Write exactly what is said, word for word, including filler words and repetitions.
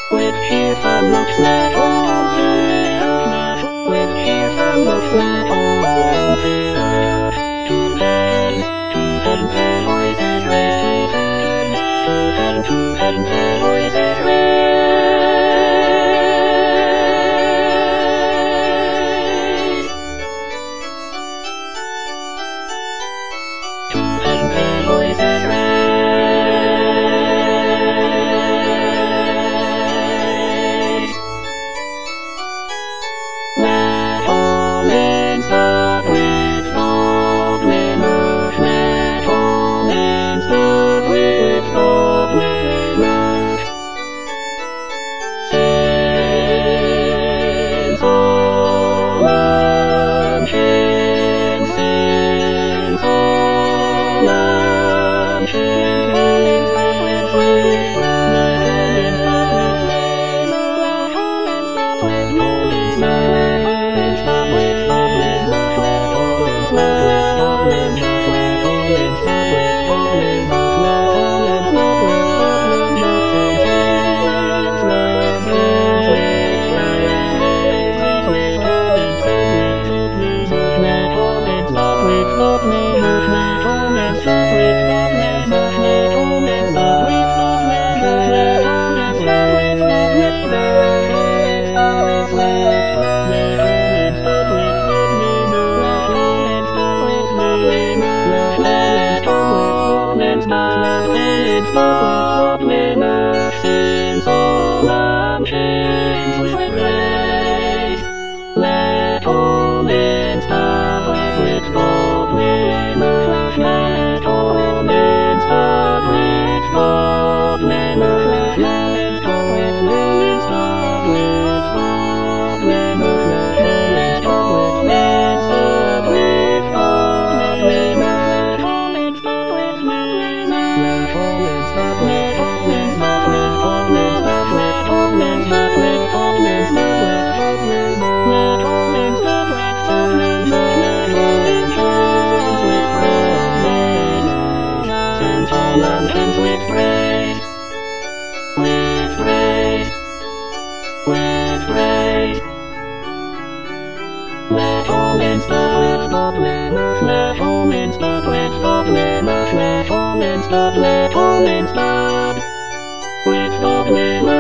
With cheer from the flat home to with cheer from the flat home to to heaven, to heaven, the voices raised to heaven, to heaven, the voices raised. To heaven, the voices raised. Let all men stop with godliness. Let all men stop with godliness. Sing solemn chant, sing solemn chant. Sing solemn chants with praise. Let all men stop with godliness. Let all men stop with godliness. Let all men stop with godliness. Let all men stop with men stop with godliness. Let all men stop with godliness. Let all men stop with godliness. With praise, with praise, with praise. Let all men stop with godliness. Let all men stop with godliness. Let all men stop. Let all men stop with godliness.